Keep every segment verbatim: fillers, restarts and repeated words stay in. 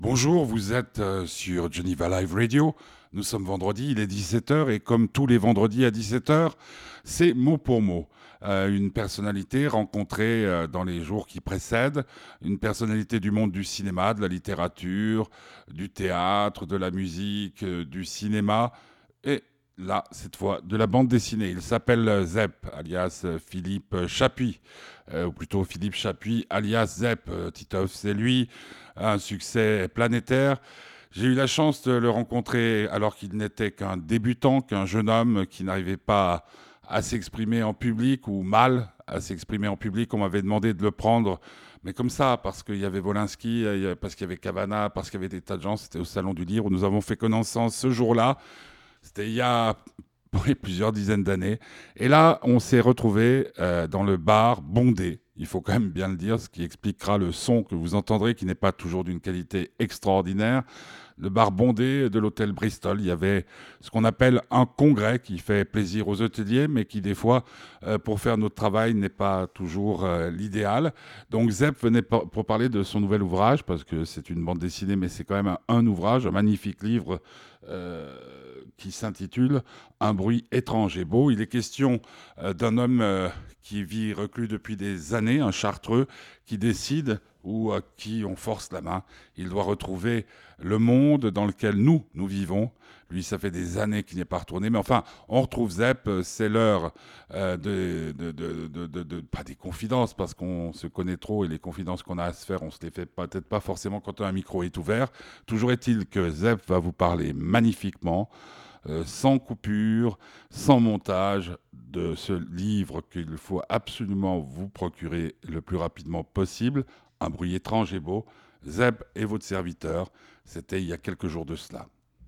Bonjour, vous êtes euh, sur Geneva Live Radio. Nous sommes vendredi, il est dix-sept heures et comme tous les vendredis à dix-sept heures, c'est mot pour mot. Euh, une personnalité rencontrée euh, dans les jours qui précèdent, une personnalité du monde du cinéma, de la littérature, du théâtre, de la musique, euh, du cinéma et là, cette fois, de la bande dessinée. Il s'appelle euh, Zep, alias euh, Philippe Chapuis, euh, ou plutôt Philippe Chapuis, alias Zep. Euh, Titeuf, c'est lui, un succès planétaire. J'ai eu la chance de le rencontrer alors qu'il n'était qu'un débutant, qu'un jeune homme qui n'arrivait pas à, à s'exprimer en public ou mal à s'exprimer en public. On m'avait demandé de le prendre, mais comme ça, parce qu'il y avait Wolinski, euh, parce qu'il y avait Cavana, parce qu'il y avait des tas de gens. C'était au Salon du Livre où nous avons fait connaissance ce jour-là. C'était il y a oui, plusieurs dizaines d'années. Et là, on s'est retrouvés euh, dans le bar bondé. Il faut quand même bien le dire, ce qui expliquera le son que vous entendrez, qui n'est pas toujours d'une qualité extraordinaire. Le bar bondé de l'hôtel Bristol, il y avait ce qu'on appelle un congrès qui fait plaisir aux hôteliers, mais qui des fois, euh, pour faire notre travail, n'est pas toujours euh, l'idéal. Donc Zep venait pour, pour parler de son nouvel ouvrage, parce que c'est une bande dessinée, mais c'est quand même un, un ouvrage, un magnifique livre euh, qui s'intitule Un bruit étrange et beau. Il est question euh, d'un homme euh, qui vit reclus depuis des années, un Chartreux, qui décide ou à qui on force la main. Il doit retrouver le monde dans lequel nous, nous vivons. Lui, ça fait des années qu'il n'y est pas retourné. Mais enfin, on retrouve Zep, c'est l'heure euh, de, de, de, de, de, de... Pas des confidences, parce qu'on se connaît trop et les confidences qu'on a à se faire, on se les fait peut-être pas forcément quand un micro est ouvert. Toujours est-il que Zep va vous parler magnifiquement, euh, sans coupure, sans montage, de ce livre qu'il faut absolument vous procurer le plus rapidement possible. Un bruit étrange et beau. Zep est votre serviteur. C'était il y a quelques jours de cela.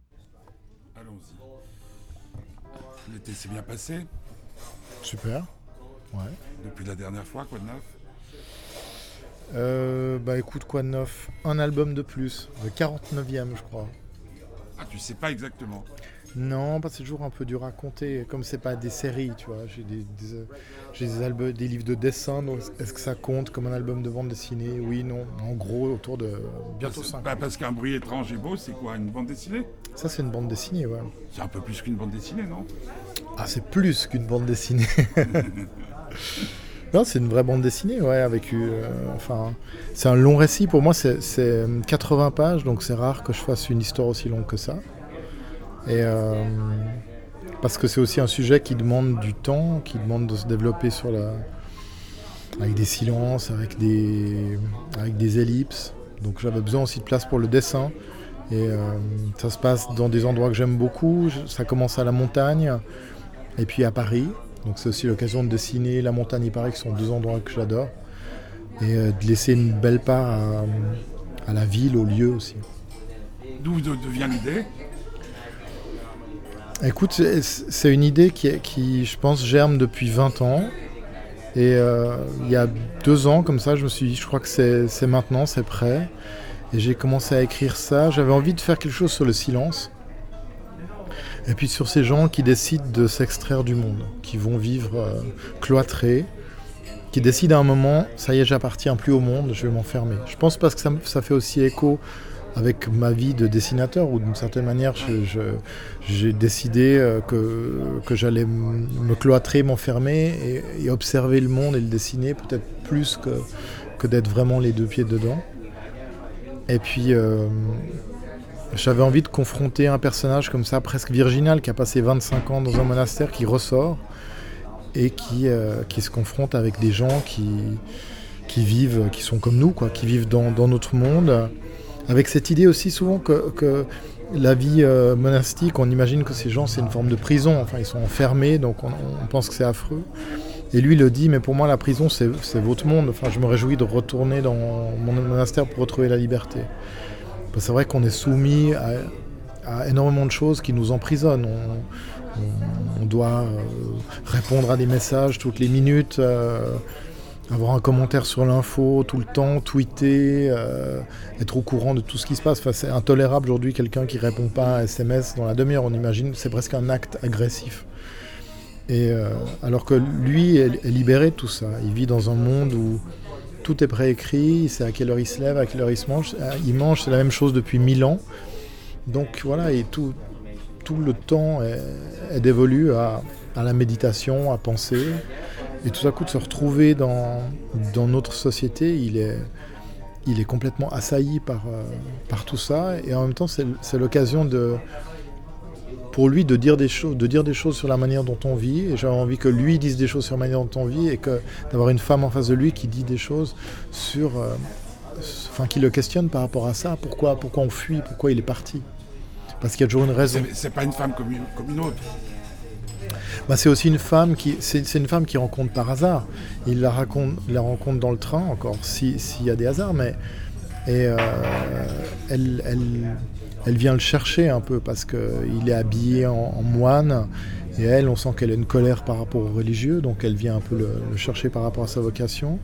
Allons-y. L'été s'est bien passé Super. Ouais. depuis la dernière fois, quoi de neuf? Euh, bah écoute, quoi de neuf? Un album de plus, le quarante-neuvième je crois. Ah, tu sais pas exactement. Non, parce que c'est toujours un peu dur à compter, comme c'est pas des séries, tu vois. J'ai des, des, euh, j'ai des, albums, des livres de dessin, donc est-ce que ça compte comme un album de bande dessinée? Oui, non. En gros, autour de bientôt Parce, cinq bah, ans. parce qu'un bruit étrange et beau, c'est quoi? Une bande dessinée? Ça, c'est une bande dessinée, ouais. C'est un peu plus qu'une bande dessinée, non? Ah, c'est plus qu'une bande dessinée. Non, c'est une vraie bande dessinée, ouais, avec euh, enfin, c'est un long récit. Pour moi, c'est, c'est quatre-vingts pages, donc c'est rare que je fasse une histoire aussi longue que ça. Et euh, parce que c'est aussi un sujet qui demande du temps, qui demande de se développer sur la, avec des silences, avec des, avec des ellipses. Donc j'avais besoin aussi de place pour le dessin. Et euh, ça se passe dans des endroits que j'aime beaucoup. Ça commence à la montagne, et puis à Paris. Donc c'est aussi l'occasion de dessiner la montagne et Paris, qui sont deux endroits que j'adore. Et euh, de laisser une belle part à, à la ville, au lieu aussi. D'où de- de vient l'idée? Écoute, c'est, c'est une idée qui, qui, je pense, germe depuis vingt ans. Et euh, il y a deux ans, comme ça, je me suis dit, je crois que c'est, c'est maintenant, c'est prêt. Et j'ai commencé à écrire ça. J'avais envie de faire quelque chose sur le silence. Et puis sur ces gens qui décident de s'extraire du monde, qui vont vivre euh, cloîtrés, qui décident à un moment, ça y est, j'appartiens plus au monde, je vais m'enfermer. Je pense parce que ça, ça fait aussi écho avec ma vie de dessinateur, où d'une certaine manière, je, je, j'ai décidé euh, que, que j'allais m- me cloîtrer, m'enfermer et, et observer le monde et le dessiner, peut-être plus que, que d'être vraiment les deux pieds dedans. Et puis, euh, j'avais envie de confronter un personnage comme ça, presque virginal, qui a passé vingt-cinq ans dans un monastère, qui ressort et qui, euh, qui se confronte avec des gens qui, qui vivent, qui sont comme nous, quoi, qui vivent dans, dans notre monde, avec cette idée aussi souvent que, que la vie euh, monastique, on imagine que ces gens, c'est une forme de prison, enfin ils sont enfermés, donc on, on pense que c'est affreux. Et lui le dit, mais pour moi la prison c'est, c'est votre monde, enfin je me réjouis de retourner dans mon monastère pour retrouver la liberté. C'est vrai qu'on est soumis à, à énormément de choses qui nous emprisonnent. On, on, on doit euh, répondre à des messages toutes les minutes, euh, avoir un commentaire sur l'info tout le temps, tweeter, euh, être au courant de tout ce qui se passe. Enfin, c'est intolérable aujourd'hui, quelqu'un qui ne répond pas à un S M S dans la demi-heure. On imagine, c'est presque un acte agressif. Et, euh, alors que lui est, est libéré de tout ça. Il vit dans un monde où tout est préécrit, il sait à quelle heure il se lève, à quelle heure il se mange. Il mange, c'est la même chose depuis mille ans. Donc voilà, et tout, tout le temps est, est dévolu à, à la méditation, à penser. Et tout à coup, de se retrouver dans, dans notre société, il est, il est complètement assailli par, euh, par tout ça. Et en même temps, c'est, c'est l'occasion de, pour lui de dire, des choses, de dire des choses sur la manière dont on vit. Et j'avais envie que lui dise des choses sur la manière dont on vit et que, d'avoir une femme en face de lui qui dit des choses sur... Euh, enfin, qui le questionne par rapport à ça. Pourquoi, pourquoi on fuit, pourquoi il est parti. Parce qu'il y a toujours une raison. C'est, c'est pas une femme comme une, comme une autre. Bah, c'est aussi une femme qui, c'est, c'est une femme qui rencontre par hasard. Il la, raconte, la rencontre dans le train, encore si, s'il y a des hasards, mais et euh, elle, elle, elle vient le chercher un peu parce qu'il est habillé en, en moine. Et elle, on sent qu'elle a une colère par rapport aux religieux, donc elle vient un peu le, le chercher par rapport à sa vocation.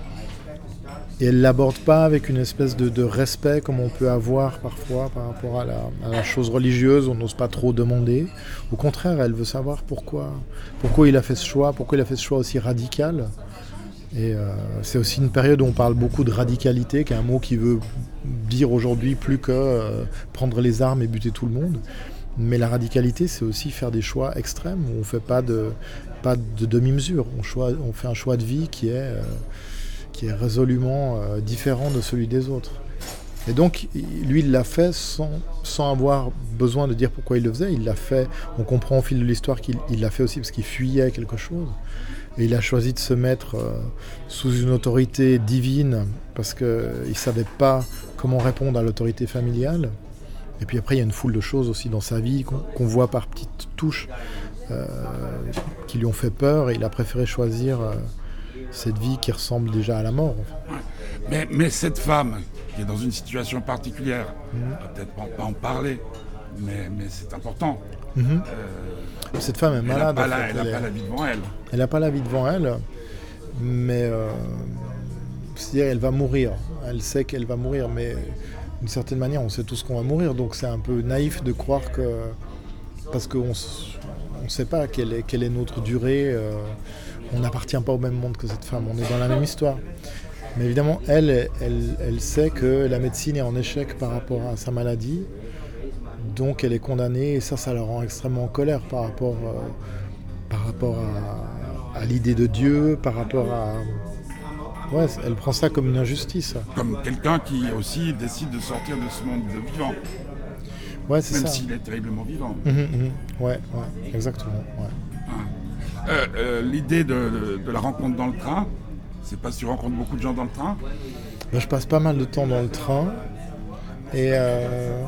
Et elle ne l'aborde pas avec une espèce de, de respect comme on peut avoir parfois par rapport à la, à la chose religieuse, on n'ose pas trop demander. Au contraire, elle veut savoir pourquoi, pourquoi il a fait ce choix, pourquoi il a fait ce choix aussi radical. Et euh, c'est aussi une période où on parle beaucoup de radicalité, qui est un mot qui veut dire aujourd'hui plus que euh, prendre les armes et buter tout le monde. Mais la radicalité, c'est aussi faire des choix extrêmes, où on ne fait pas de, pas de demi-mesure. On, choix, on fait un choix de vie qui est... Euh, qui est résolument euh, différent de celui des autres. Et donc, lui, il l'a fait sans, sans avoir besoin de dire pourquoi il le faisait. Il l'a fait, on comprend au fil de l'histoire qu'il il l'a fait aussi parce qu'il fuyait quelque chose. Et il a choisi de se mettre euh, sous une autorité divine parce qu'il ne savait pas comment répondre à l'autorité familiale. Et puis après, il y a une foule de choses aussi dans sa vie qu'on, qu'on voit par petites touches euh, qui lui ont fait peur. Et il a préféré choisir... Euh, cette vie qui ressemble déjà à la mort. En fait. mais, mais cette femme qui est dans une situation particulière, mmh. on va peut-être pas, pas en parler, mais, mais c'est important. Mmh. Euh, cette femme est malade. Elle n'a pas, en fait. elle elle pas la vie devant elle. Elle n'a pas la vie devant elle, mais euh, c'est-à-dire elle va mourir. Elle sait qu'elle va mourir, mais d'une certaine manière, on sait tous qu'on va mourir, donc c'est un peu naïf de croire que... Parce qu'on ne sait pas quelle est, quelle est notre durée... Euh, on n'appartient pas au même monde que cette femme, on est dans la même histoire. Mais évidemment, elle, elle, elle sait que la médecine est en échec par rapport à sa maladie, donc elle est condamnée, et ça, ça la rend extrêmement en colère par rapport, euh, par rapport à, à l'idée de Dieu, par rapport à... Ouais, elle prend ça comme une injustice. Comme quelqu'un qui aussi décide de sortir de ce monde de vivant. Ouais, c'est Même ça. s'il est terriblement vivant. Mmh, mmh. Ouais, ouais, exactement. Ouais. Ah. Euh, euh, l'idée de, de, de la rencontre dans le train, c'est parce que tu rencontres beaucoup de gens dans le train. Ben, je passe pas mal de temps dans le train et euh,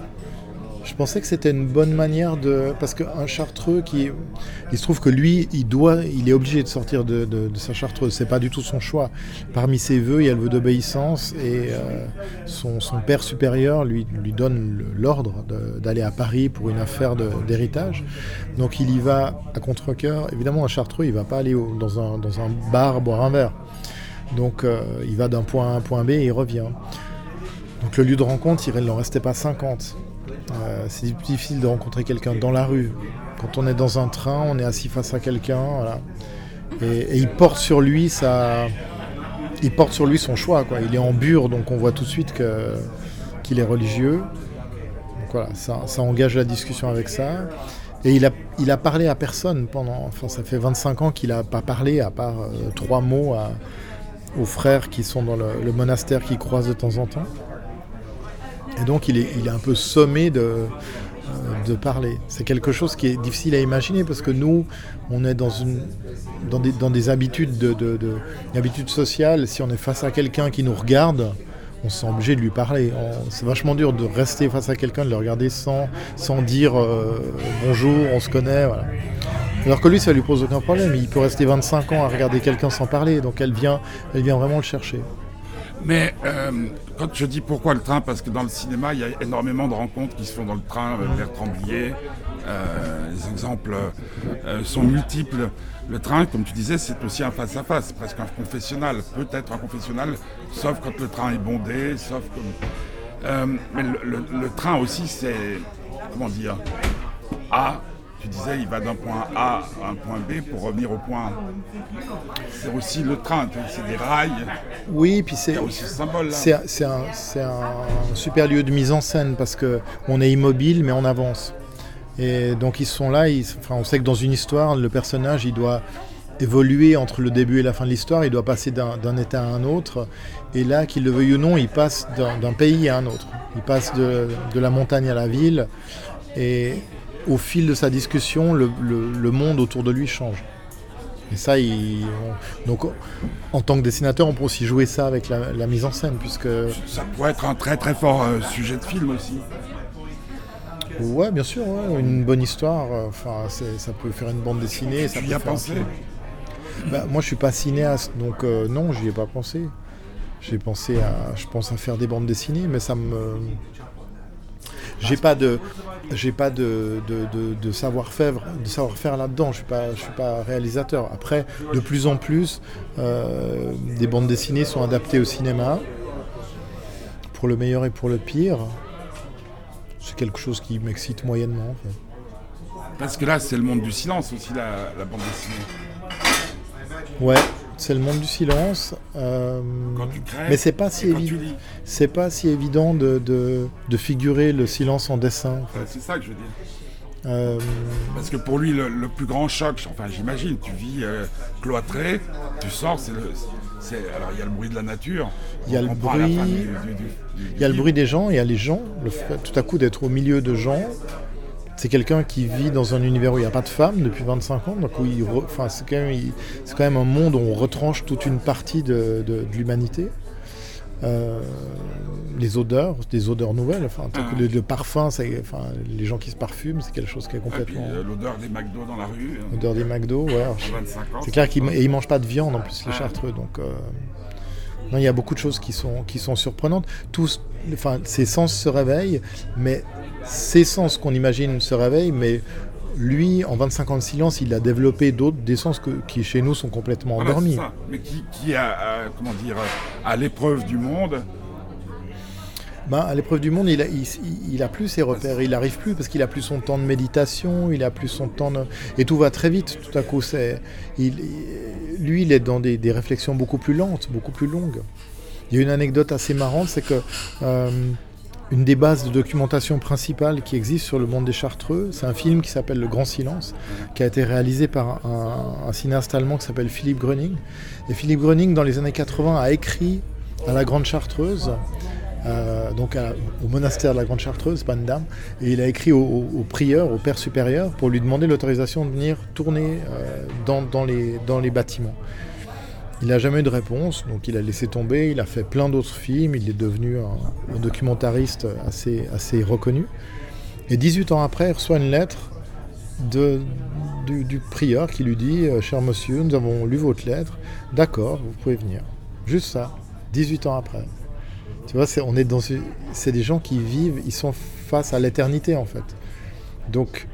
je pensais que c'était une bonne manière de... Parce qu'un chartreux, qui, il se trouve que lui, il, doit, il est obligé de sortir de, de, de sa chartreuse, c'est pas du tout son choix. Parmi ses vœux, il y a le vœu d'obéissance et euh, son, son père supérieur lui, lui donne l'ordre de, d'aller à Paris pour une affaire de, d'héritage. Donc il y va à contre-cœur. Évidemment, un chartreux, il va pas aller au, dans, un, dans un bar boire un verre. Donc euh, il va d'un point A à un point B et il revient. Donc le lieu de rencontre, il n'en restait pas cinquante. Euh, c'est difficile de rencontrer quelqu'un dans la rue. Quand on est dans un train, on est assis face à quelqu'un, voilà. et, et il porte sur lui sa... il porte sur lui son choix, quoi. Il est en bure, donc on voit tout de suite que... qu'il est religieux. Donc voilà, ça, ça engage la discussion avec ça. Et il a, il a parlé à personne pendant... Enfin, ça fait vingt-cinq ans qu'il n'a pas parlé, à part euh, trois mots à... aux frères qui sont dans le, le monastère qui croisent de temps en temps. Et donc il est, il est un peu sommé de, euh, de parler. C'est quelque chose qui est difficile à imaginer parce que nous, on est dans, une, dans, des, dans des habitudes, de, de, de, habitudes sociales. Si on est face à quelqu'un qui nous regarde, on se sent obligé de lui parler. On, c'est vachement dur de rester face à quelqu'un, de le regarder sans, sans dire euh, bonjour, on se connaît. Voilà. Alors que lui, ça lui pose aucun problème. Il peut rester vingt-cinq ans à regarder quelqu'un sans parler. Donc elle vient, elle vient vraiment le chercher. Mais euh, quand je dis pourquoi le train, parce que dans le cinéma, il y a énormément de rencontres qui se font dans le train, avec Bertrand Blier. Euh, les exemples euh, sont multiples. Le train, comme tu disais, c'est aussi un face-à-face, presque un confessionnal. Peut-être un confessionnal, sauf quand le train est bondé, sauf comme... Euh, mais le, le, le train aussi, c'est... Comment dire a tu disais, il va d'un point A à un point B pour revenir au point A. C'est aussi le train, c'est des rails. Oui, puis c'est, il y a aussi ce symbole là. C'est, c'est, un, c'est un super lieu de mise en scène parce qu'on est immobile mais on avance. Et donc ils sont là, ils, enfin, on sait que dans une histoire, le personnage il doit évoluer entre le début et la fin de l'histoire, il doit passer d'un, d'un état à un autre. Et là, qu'il le veuille ou non, il passe d'un, d'un pays à un autre. Il passe de, de la montagne à la ville. Et au fil de sa discussion, le, le, le monde autour de lui change. Et ça, il, on, donc, en tant que dessinateur, on peut aussi jouer ça avec la, la mise en scène, puisque... Ça pourrait être un très très fort euh, sujet de film aussi. Ouais, bien sûr, ouais. Une bonne histoire, enfin, c'est, ça peut faire une bande dessinée. Ça tu peut y as faire pensé? Bah, moi, je suis pas cinéaste, donc euh, non, j'y ai pas pensé. J'ai pensé à, je pense à faire des bandes dessinées, mais ça me, j'ai pas de, j'ai pas de, de, de, de savoir-faire, de savoir-faire là-dedans. Je suis pas, je suis pas réalisateur. Après, de plus en plus, euh, des bandes dessinées sont adaptées au cinéma, pour le meilleur et pour le pire. C'est quelque chose qui m'excite moyennement. En fait. Parce que là, c'est le monde du silence aussi, la, la bande dessinée. Ouais. C'est le monde du silence, euh, quand tu crées, mais c'est pas si évident. C'est pas si évident de, de, de figurer le silence en dessin. En fait. C'est ça que je veux dire. Euh... Parce que pour lui, le, le plus grand choc, enfin j'imagine, tu vis euh, cloîtré, tu sors, c'est le, c'est, alors il y a le bruit de la nature. Il y a le bruit, il y a le bruit des gens, il y a les gens. Le fait, tout à coup d'être au milieu de gens. C'est quelqu'un qui vit dans un univers où il n'y a pas de femmes depuis vingt-cinq ans, donc où il re... enfin, c'est, quand même, il... c'est quand même un monde où on retranche toute une partie de, de, de l'humanité. Euh... Les odeurs, des odeurs nouvelles, enfin, ah, le, le parfum, c'est... Enfin, les gens qui se parfument, c'est quelque chose qui est complètement... Et puis, euh, l'odeur des McDo dans la rue. Hein. L'odeur des McDo, ouais. Alors, vingt-cinq ans, c'est clair qu'ils ne mangent pas de viande en plus, les ah. Chartreux, donc... Euh... Non, il y a beaucoup de choses qui sont, qui sont surprenantes. Tous, enfin, ces sens se réveillent, mais ces sens qu'on imagine se réveillent, mais lui, en vingt-cinq ans de silence, il a développé d'autres, des sens que, qui, chez nous, sont complètement voilà, endormis. C'est ça. Mais qui, qui a, a, comment dire, à l'épreuve du monde... Ben, à l'épreuve du monde, il a, il, il a plus ses repères, il n'arrive plus parce qu'il a plus son temps de méditation, il a plus son temps de... Et tout va très vite, tout à coup. C'est... Il, lui, il est dans des, des réflexions beaucoup plus lentes, beaucoup plus longues. Il y a une anecdote assez marrante, c'est que euh, une des bases de documentation principales qui existe sur le monde des Chartreux, c'est un film qui s'appelle Le Grand Silence, qui a été réalisé par un, un cinéaste allemand qui s'appelle Philipp Gröning. Et Philipp Gröning, dans les années quatre-vingts, a écrit à la Grande Chartreuse, Euh, donc à, au monastère de la Grande Chartreuse, pas une dame, et il a écrit au, au, au prieur, au père supérieur, pour lui demander l'autorisation de venir tourner euh, dans, dans, les, dans les bâtiments. Il n'a jamais eu de réponse, donc il a laissé tomber, il a fait plein d'autres films, il est devenu un, un documentariste assez, assez reconnu. Et dix-huit ans après, il reçoit une lettre de, du, du prieur qui lui dit « Cher monsieur, nous avons lu votre lettre, d'accord, vous pouvez venir. » Juste ça, dix-huit ans après. Tu vois, c'est, on est dans, c'est des gens qui vivent, ils sont face à l'éternité en fait. Donc,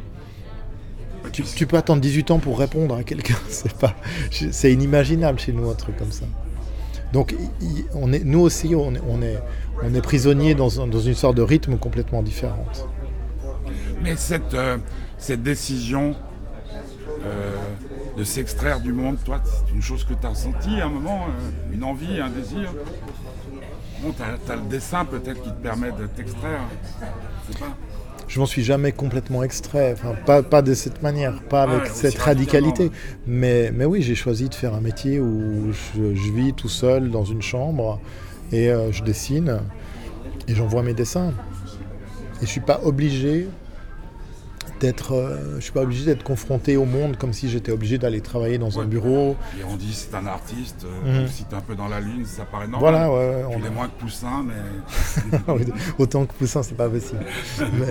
tu, tu peux attendre dix-huit ans pour répondre à quelqu'un, c'est pas, c'est inimaginable chez nous un truc comme ça. Donc, on est, nous aussi, on est, on est, on est prisonniers dans, dans une sorte de rythme complètement différente. Mais cette, euh, cette décision euh, de s'extraire du monde, toi, c'est une chose que tu as ressentie à un moment, euh, une envie, un désir. Bon, t'as, t'as le dessin peut-être qui te permet de t'extraire, je sais pas. Je m'en suis jamais complètement extrait, enfin, pas, pas de cette manière, pas avec ouais, cette radicalité. Mais, mais oui, j'ai choisi de faire un métier où je, je vis tout seul dans une chambre et euh, je dessine et j'envoie mes dessins. Et je suis pas obligé d'être, euh, je suis pas obligé d'être confronté au monde comme si j'étais obligé d'aller travailler dans ouais, un bureau. Et on dit c'est un artiste, euh, mmh. si t'es un peu dans la lune, ça paraît normal. Voilà, ouais, tu on l'es a... moins que Poussin, mais... Autant que Poussin, c'est pas possible. mais...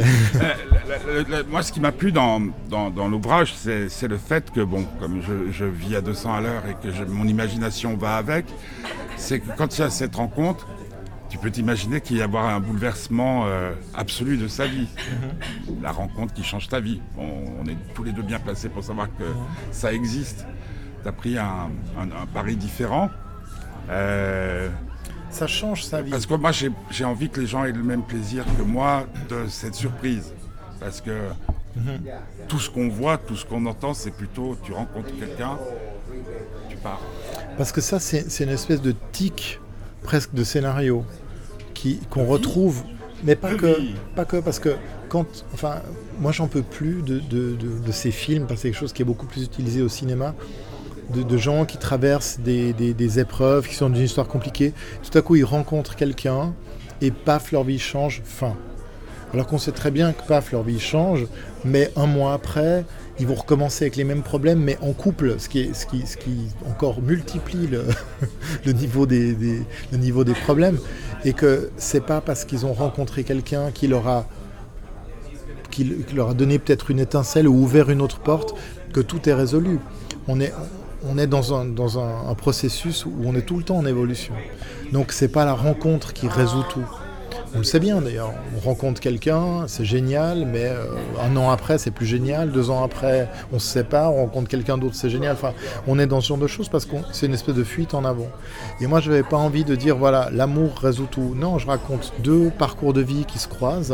le, le, le, moi, ce qui m'a plu dans, dans, dans l'ouvrage, c'est, c'est le fait que, bon, comme je, je vis à deux cents à l'heure et que je, mon imagination va avec, c'est que quand il y a cette rencontre, tu peux t'imaginer qu'il va y avoir un bouleversement euh, absolu de sa vie. Mm-hmm. La rencontre qui change ta vie. On, on est tous les deux bien placés pour savoir que mm-hmm. ça existe. Tu as pris un, un, un pari différent. Euh, ça change sa vie. Parce que moi, j'ai, j'ai envie que les gens aient le même plaisir que moi de cette surprise. Parce que Mmh. Tout ce qu'on voit, tout ce qu'on entend, c'est plutôt tu rencontres quelqu'un, tu pars. Parce que ça, c'est, c'est une espèce de tic presque de scénario qui, qu'on retrouve, mais pas que, pas que, parce que quand, enfin, moi j'en peux plus de, de, de, de ces films, parce que c'est quelque chose qui est beaucoup plus utilisé au cinéma, de, de gens qui traversent des, des, des épreuves, qui sont dans une histoire compliquée, tout à coup ils rencontrent quelqu'un et paf, leur vie change, fin. Alors qu'on sait très bien que paf, leur vie change, mais un mois après, ils vont recommencer avec les mêmes problèmes, mais en couple, ce qui, est, ce qui, ce qui encore multiplie le, le, niveau des, des, le niveau des problèmes, et que c'est pas parce qu'ils ont rencontré quelqu'un qui leur a, qui, qui leur a donné peut-être une étincelle ou ouvert une autre porte, que tout est résolu. On est, on est dans, un, dans un, un processus où on est tout le temps en évolution. Donc c'est pas la rencontre qui résout tout. On le sait bien d'ailleurs, on rencontre quelqu'un, c'est génial, mais euh, un an après c'est plus génial, deux ans après on se sépare, on rencontre quelqu'un d'autre, c'est génial. Enfin, on est dans ce genre de choses parce que c'est une espèce de fuite en avant. Et moi je n'avais pas envie de dire voilà, l'amour résout tout. Non, je raconte deux parcours de vie qui se croisent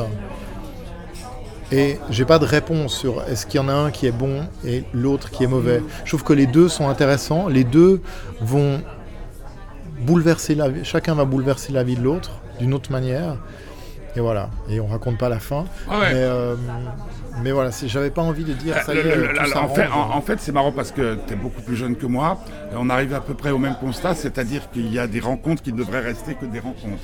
et j'ai pas de réponse sur est-ce qu'il y en a un qui est bon et l'autre qui est mauvais. Je trouve que les deux sont intéressants, les deux vont bouleverser la vie, chacun va bouleverser la vie de l'autre d'une autre manière, et voilà, et on raconte pas la fin, ah ouais. mais, euh, mais voilà, c'est, j'avais pas envie de dire ça y est, le, le, tout en, fait, en, en fait c'est marrant parce que tu es beaucoup plus jeune que moi, et on arrive à peu près au même constat, c'est-à-dire qu'il y a des rencontres qui ne devraient rester que des rencontres.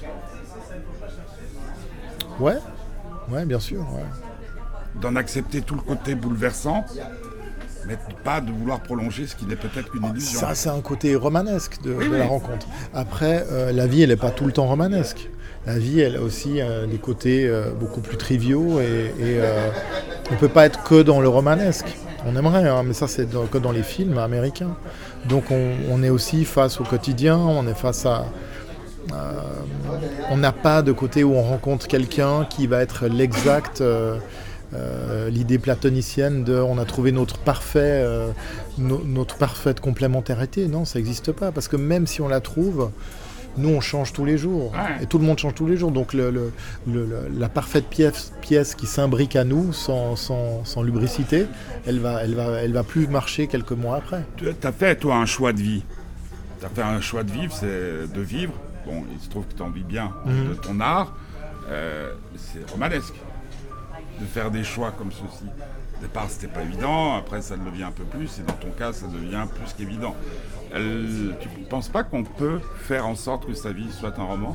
Ouais, ouais, bien sûr, ouais. D'en accepter tout le côté bouleversant, mais pas de vouloir prolonger ce qui n'est peut-être qu'une illusion. Ça, c'est un côté romanesque de, oui, de oui. la rencontre. Après, euh, la vie, elle n'est pas tout le temps romanesque. La vie, elle a aussi euh, des côtés euh, beaucoup plus triviaux et, et euh, on ne peut pas être que dans le romanesque. On aimerait, hein, mais ça, c'est dans, que dans les films américains. Donc, on, on est aussi face au quotidien, on est face à... Euh, on n'a pas de côté où on rencontre quelqu'un qui va être l'exact... Euh, Euh, l'idée platonicienne de on a trouvé notre parfait euh, no, notre parfaite complémentarité, non, ça n'existe pas, parce que même si on la trouve, nous on change tous les jours, ouais. Et tout le monde change tous les jours, donc le, le, le, la parfaite pièce, pièce qui s'imbrique à nous sans, sans, sans lubricité, elle va, elle, va, elle va plus marcher quelques mois après. Tu as fait toi un choix de vie, tu as fait un choix de vivre, c'est de vivre, bon il se trouve que tu en vis bien mmh. de ton art, euh, c'est romanesque de faire des choix comme ceci. Au départ, c'était pas évident, après ça le devient un peu plus, et dans ton cas, ça devient plus qu'évident. Euh, tu ne penses pas qu'on peut faire en sorte que sa vie soit un roman ?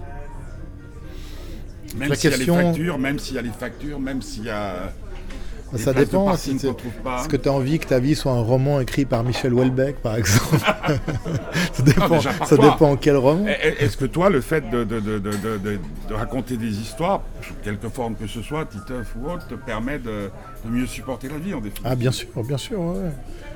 Même s'il question... y a les factures, même s'il y a les factures, même s'il y a... Ça dépend, si est-ce que tu as envie que ta vie soit un roman écrit par Michel Houellebecq, par exemple. Ça dépend, non, ça dépend quel roman. Est-ce que toi, le fait de, de, de, de, de, de raconter des histoires, sous quelque forme que ce soit, Titeuf ou autre, te permet de, de mieux supporter la vie en définitive ? Ah bien sûr, bien sûr, ouais.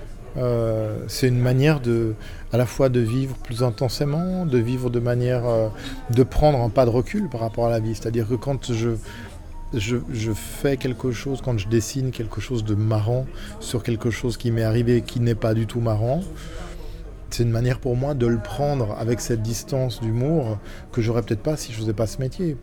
Euh, c'est une manière de, à la fois de vivre plus intensément, de vivre de manière, euh, de prendre un pas de recul par rapport à la vie. C'est-à-dire que quand je... Je, je fais quelque chose, quand je dessine quelque chose de marrant sur quelque chose qui m'est arrivé qui n'est pas du tout marrant, c'est une manière pour moi de le prendre avec cette distance d'humour que j'aurais peut-être pas si je faisais pas ce métier.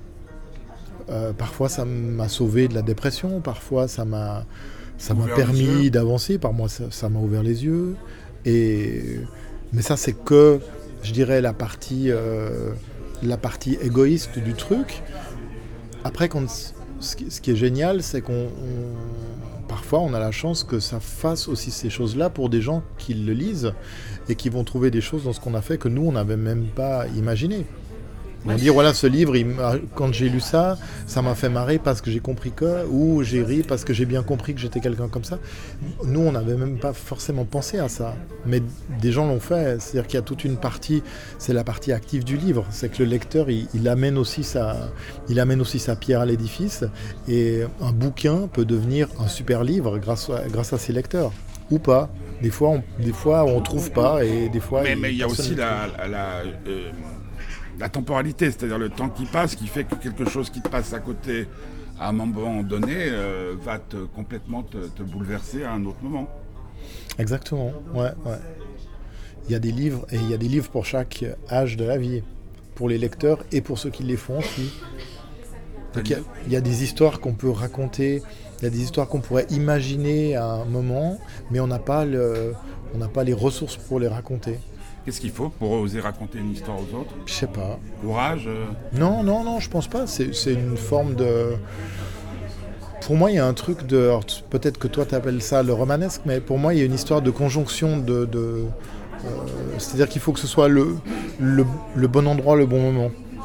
Euh, parfois ça m'a sauvé de la dépression, parfois ça m'a, ça m'a permis d'avancer, par moi ça, ça m'a ouvert les yeux. Et... Mais ça c'est que, je dirais, la partie, euh, la partie égoïste du truc. Après, quand... Ce qui, ce qui est génial, c'est qu'on on, parfois on a la chance que ça fasse aussi ces choses-là pour des gens qui le lisent et qui vont trouver des choses dans ce qu'on a fait que nous on n'avait même pas imaginé. Ils vont dire voilà, ce livre, il, quand j'ai lu ça, ça m'a fait marrer parce que j'ai compris que, ou j'ai ri parce que j'ai bien compris que j'étais quelqu'un comme ça. Nous on n'avait même pas forcément pensé à ça, mais des gens l'ont fait. C'est-à-dire qu'il y a toute une partie, c'est la partie active du livre, c'est que le lecteur il, il amène aussi sa, il amène aussi sa pierre à l'édifice, et un bouquin peut devenir un super livre grâce à, grâce à ses lecteurs, ou pas. Des fois on, des fois on trouve pas, et des fois. Mais il mais y a aussi la, la, la euh... la temporalité, c'est-à-dire le temps qui passe, qui fait que quelque chose qui te passe à côté à un moment donné euh, va te, complètement te, te bouleverser à un autre moment. Exactement, ouais, ouais. Il y a des livres, et il y a des livres pour chaque âge de la vie, pour les lecteurs et pour ceux qui les font aussi. Donc il y, y a des histoires qu'on peut raconter, il y a des histoires qu'on pourrait imaginer à un moment, mais on n'a pas, le, on n'a pas les ressources pour les raconter. Qu'est-ce qu'il faut pour oser raconter une histoire aux autres ? Je sais pas. Courage euh... Non, non, non, je pense pas. C'est, c'est une forme de... Pour moi, il y a un truc de... Alors, peut-être que toi, tu appelles ça le romanesque, mais pour moi, il y a une histoire de conjonction de... de euh, c'est-à-dire qu'il faut que ce soit le, le, le bon endroit, le bon moment.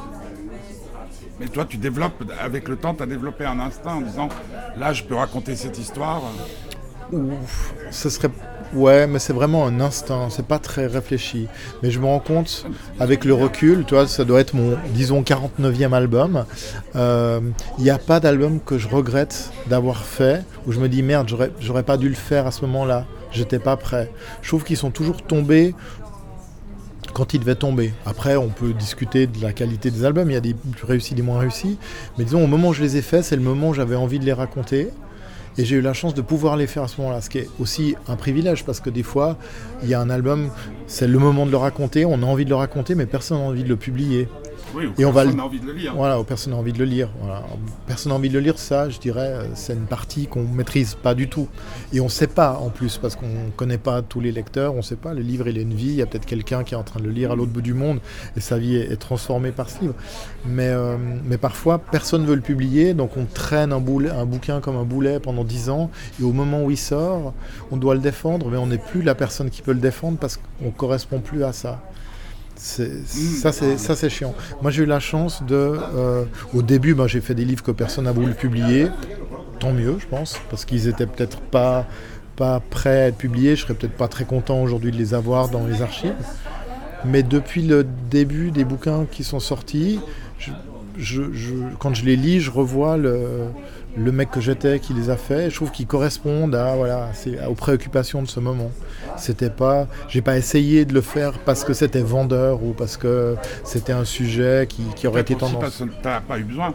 Mais toi, tu développes, avec le temps, tu as développé un instinct en disant, là, je peux raconter cette histoire. Ouf, ce serait... Ouais, mais c'est vraiment un instinct, c'est pas très réfléchi. Mais je me rends compte, avec le recul, tu vois, ça doit être mon, disons, quarante-neuvième album. Il euh, n'y a pas d'album que je regrette d'avoir fait, où je me dis, merde, j'aurais, j'aurais pas dû le faire à ce moment-là, j'étais pas prêt. Je trouve qu'ils sont toujours tombés quand ils devaient tomber. Après, on peut discuter de la qualité des albums, il y a des plus réussis, des moins réussis. Mais disons, au moment où je les ai faits, c'est le moment où j'avais envie de les raconter. Et j'ai eu la chance de pouvoir les faire à ce moment-là, ce qui est aussi un privilège, parce que des fois, il y a un album, c'est le moment de le raconter, on a envie de le raconter, mais personne n'a envie de le publier. Oui, ou et on va personne le... n'a envie de le lire. Voilà, ou personne n'a envie de le lire. Voilà. Personne n'a envie de le lire, ça, je dirais, c'est une partie qu'on ne maîtrise pas du tout. Et on ne sait pas, en plus, parce qu'on ne connaît pas tous les lecteurs, on ne sait pas, le livre, il a une vie, il y a peut-être quelqu'un qui est en train de le lire à l'autre bout du monde, et sa vie est, est transformée par ce livre. Mais, euh, mais parfois, personne ne veut le publier, donc on traîne un, boulet, un bouquin comme un boulet pendant dix ans, et au moment où il sort, on doit le défendre, mais on n'est plus la personne qui peut le défendre parce qu'on ne correspond plus à ça. C'est, ça, c'est, ça c'est chiant. Moi j'ai eu la chance de... Euh, au début ben, j'ai fait des livres que personne n'a voulu publier. Tant mieux je pense, parce qu'ils étaient peut-être pas, pas prêts à être publiés. Je serais peut-être pas très content aujourd'hui de les avoir dans les archives. Mais depuis le début des bouquins qui sont sortis, je, je, je, quand je les lis, je revois le, le mec que j'étais qui les a faits. Je trouve qu'ils correspondent à, voilà, c'est, aux préoccupations de ce moment. C'était pas, j'ai pas essayé de le faire parce que c'était vendeur ou parce que c'était un sujet qui, qui aurait été tendance. Tu n'as pas eu besoin.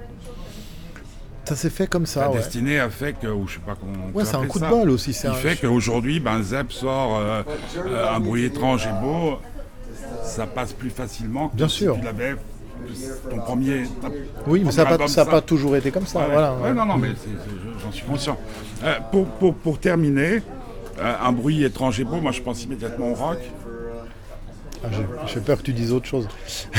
Ça s'est fait comme ça. La ouais. destinée a fait que, ou je sais pas comment. Ouais, c'est un coup ça. de bol aussi. C'est Il un... fait qu'aujourd'hui, ben Zep sort euh, euh, un bruit étrange et beau. Ça passe plus facilement que Bien si sûr. tu l'avais ton premier. Oui, mais ça n'a pas, ça pas toujours été comme ça. Ouais, voilà, ouais, ouais. Non, non, mais c'est, c'est, j'en suis conscient. Euh, pour, pour, pour terminer, euh, un bruit étrange et beau, moi je pense immédiatement au rock. Ah, j'ai, j'ai peur que tu dises autre chose.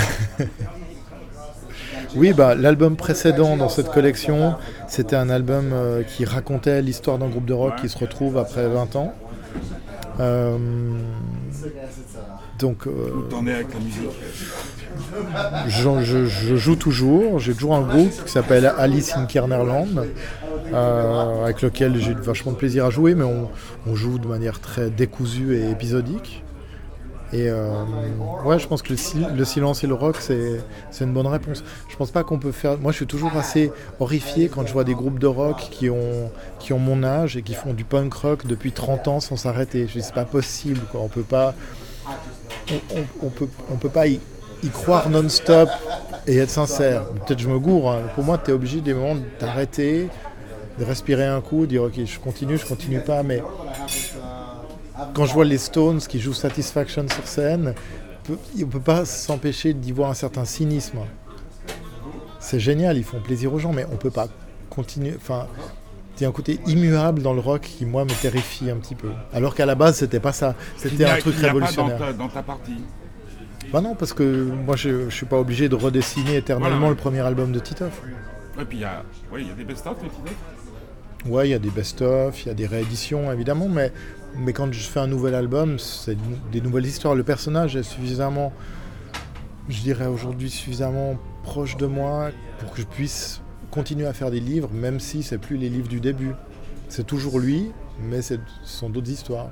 Oui, bah, l'album précédent dans cette collection, c'était un album euh, qui racontait l'histoire d'un groupe de rock ouais. qui se retrouve après vingt ans. Euh, donc, euh, où t'en es avec la musique? je, je, je joue toujours. J'ai toujours un groupe qui s'appelle Alice in Kernerland, euh, avec lequel j'ai vachement de plaisir à jouer, mais on, on joue de manière très décousue et épisodique. Et euh, ouais, je pense que le, sil- le silence et le rock, c'est, c'est une bonne réponse. Je pense pas qu'on peut faire... Moi, je suis toujours assez horrifié quand je vois des groupes de rock qui ont, qui ont mon âge et qui font du punk rock depuis trente ans sans s'arrêter. Je dis, c'est pas possible, quoi. On peut pas... On, on, on peut, on peut pas y, y croire non-stop et être sincère. Peut-être je me gourre. Hein. Pour moi, tu es obligé des moments de t'arrêter, de respirer un coup, de dire, ok, je continue, je continue pas, mais... Quand je vois les Stones qui jouent Satisfaction sur scène, on ne peut pas s'empêcher d'y voir un certain cynisme. C'est génial, ils font plaisir aux gens, mais on ne peut pas continuer. Enfin, il y a un côté immuable dans le rock qui, moi, me terrifie un petit peu. Alors qu'à la base, c'était pas ça. C'était un truc révolutionnaire. Pas dans, ta, dans ta partie. Bah non, parce que moi, je ne suis pas obligé de redessiner éternellement voilà. le premier album de Titoff. Et puis, il y a, ouais, y a des best-of de Titoff. Ouais, il y a des best-of, il y a des rééditions, évidemment, mais... Mais quand je fais un nouvel album, c'est des nouvelles histoires. Le personnage est suffisamment, je dirais aujourd'hui, suffisamment proche de moi pour que je puisse continuer à faire des livres, même si c'est plus les livres du début. C'est toujours lui, mais c'est, ce sont d'autres histoires.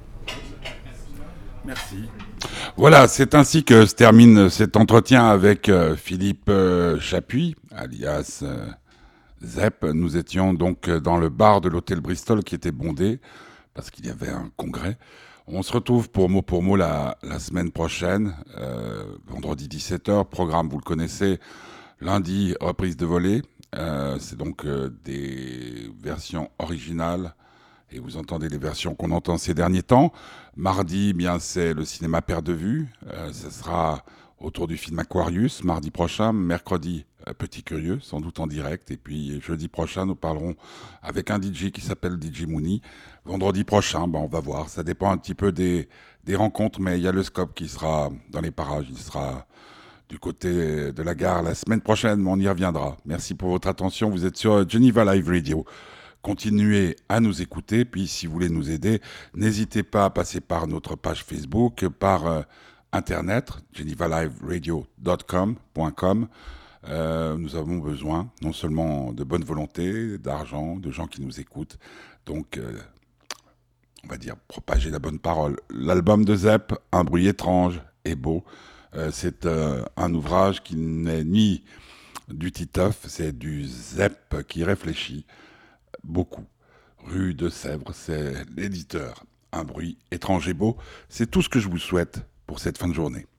Merci. Voilà, c'est ainsi que se termine cet entretien avec euh, Philippe euh, Chapuis, alias euh, Zep. Nous étions donc dans le bar de l'hôtel Bristol qui était bondé, parce qu'il y avait un congrès. On se retrouve pour mot pour mot la, la semaine prochaine, euh, vendredi dix-sept heures, programme, vous le connaissez, lundi, reprise de volée. Euh, c'est donc euh, des versions originales, et vous entendez les versions qu'on entend ces derniers temps. Mardi, bien, c'est le cinéma Perte de Vue. Euh, ce sera autour du film Aquarius, mardi prochain, mercredi, euh, Petit Curieux, sans doute en direct, et puis jeudi prochain, nous parlerons avec un D J qui s'appelle D J Mooney. Vendredi prochain, ben, on va voir, ça dépend un petit peu des, des rencontres, mais il y a le Scope qui sera dans les parages, il sera du côté de la gare la semaine prochaine, mais on y reviendra. Merci pour votre attention, vous êtes sur Geneva Live Radio. Continuez à nous écouter, puis si vous voulez nous aider, n'hésitez pas à passer par notre page Facebook, par euh, Internet, geneva live radio point com. Euh, nous avons besoin non seulement de bonne volonté, d'argent, de gens qui nous écoutent. Donc, euh, on va dire, propager la bonne parole. L'album de Zep, Un bruit étrange et beau, euh, c'est euh, un ouvrage qui n'est ni du Titeuf, c'est du Zep qui réfléchit beaucoup. Rue de Sèvres, c'est l'éditeur. Un bruit étrange et beau, c'est tout ce que je vous souhaite pour cette fin de journée.